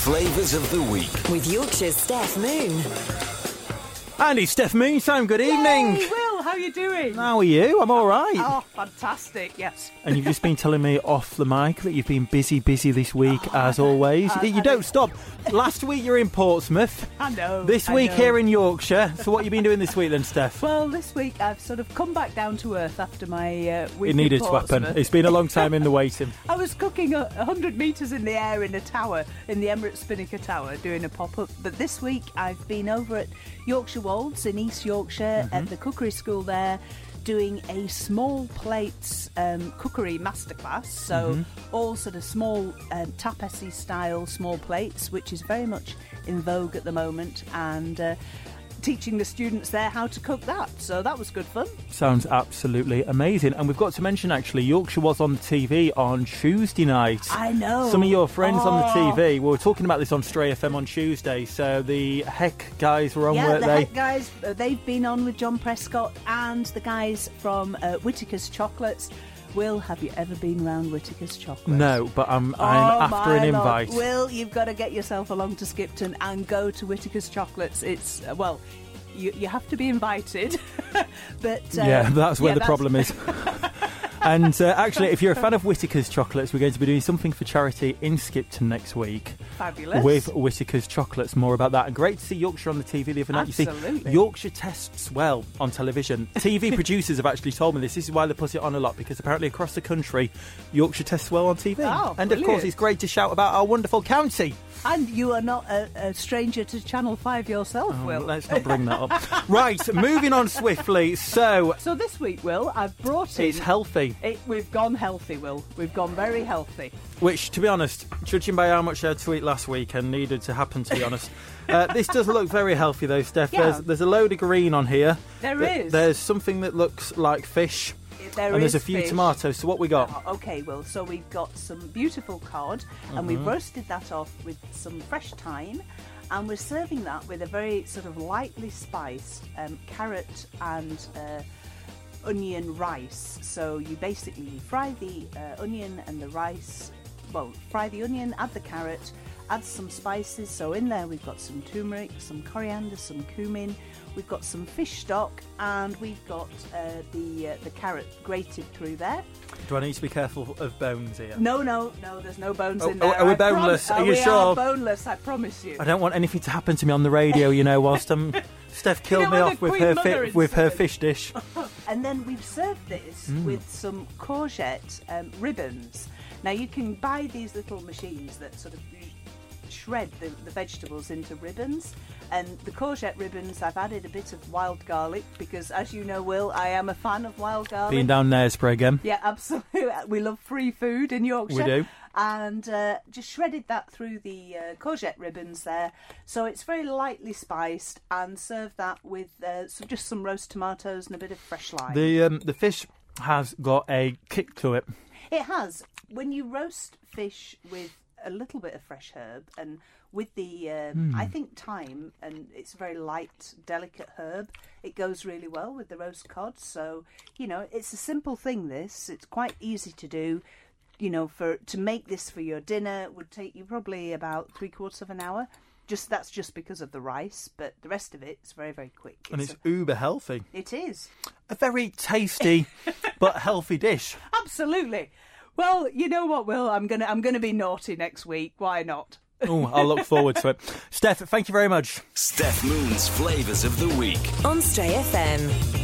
Flavours of the Week. With Yorkshire's Steph Moon. And it's Steph Moon time. Good evening. Hey, Will, how are you doing? How are you? I'm all right. Oh, fantastic, yes. And you've just been telling me off the mic that you've been busy this week, as always. You don't stop. Last week you were in Portsmouth. I know. This week here in Yorkshire. So what have you been doing this week then, Steph? Well, this week I've sort of come back down to earth after my week It needed in to happen. Portsmouth. It's been a long time in the waiting. I was cooking 100 metres in the air in a tower, in the Emirates Spinnaker Tower, doing a pop-up. But this week I've been over at Yorkshire Wolds in East Yorkshire at the cookery school there, doing a small plates cookery masterclass. So all sort of small tapestry style small plates, which is very much in vogue at the moment, and teaching the students there how to cook that. So that was good fun. Sounds absolutely amazing. And we've got to mention, actually, Yorkshire was on the TV on Tuesday night. I know. Some of your friends on the TV, we were talking about this on Stray FM on Tuesday. So the Heck guys were on, weren't they? Yeah, the Heck guys, they've been on with John Prescott, and the guys from Whittaker's Chocolates. Will, have you ever been round Whittaker's Chocolates? No, but I'm after an invite. Will, you've got to get yourself along to Skipton and go to Whittaker's Chocolates. It's, well, you have to be invited. But yeah, that's where the problem is. And actually, if you're a fan of Whittaker's Chocolates, we're going to be doing something for charity in Skipton next week. Fabulous. With Whittaker's Chocolates. More about that. And great to see Yorkshire on the TV the other night. Absolutely. You see, Yorkshire tests well on television. TV producers have actually told me this. This is why they put it on a lot, because apparently across the country, Yorkshire tests well on TV. Oh, and of course, it's great to shout about our wonderful county. And you are not a stranger to Channel 5 yourself, Will. Let's not bring that up. Right, moving on swiftly. So this week, Will, I've brought in... It's healthy. We've gone healthy, Will. We've gone very healthy. Which, to be honest, judging by how much I had to eat last week and needed to happen, to be honest, this does look very healthy, though, Steph. Yeah. There's a load of green on here. There is. There's something that looks like fish. And there's a few fish. Tomatoes. So what we got? Okay, Will, so we've got some beautiful cod, and we've roasted that off with some fresh thyme, and we're serving that with a very sort of lightly spiced carrot and onion rice. So you basically fry the onion and the rice. Well, fry the onion, add the carrot, add some spices. So in there we've got some turmeric, some coriander, some cumin. We've got some fish stock, and we've got the carrot grated through there. Do I need to be careful of bones here? No, there's no bones in there. Are we boneless? Are you sure? We are boneless, I promise you. I don't want anything to happen to me on the radio, whilst Steph killed me off with her fish dish. And then we've served this with some courgette ribbons. Now, you can buy these little machines that sort of shred the vegetables into ribbons, and the courgette ribbons I've added a bit of wild garlic, because as you know, Will, I am a fan of wild garlic. Being down Knaresborough again. Yeah, absolutely. We love free food in Yorkshire. We do. And just shredded that through the courgette ribbons there, so it's very lightly spiced, and serve that with just some roast tomatoes and a bit of fresh lime. The fish has got a kick to it. It has. When you roast fish with a little bit of fresh herb and with the I think thyme, and it's a very light, delicate herb, it goes really well with the roast cod. So it's a simple thing. It's quite easy to do. To make this for your dinner would take you probably about 3/4 of an hour. That's just because of the rice, but the rest of it's very, very quick. And it's uber healthy. It is a very tasty but healthy dish. Absolutely. Well, you know what, Will? I'm gonna be naughty next week. Why not? Oh, I'll look forward to it. Steph, thank you very much. Steph Moon's Flavours of the Week on Stray FM.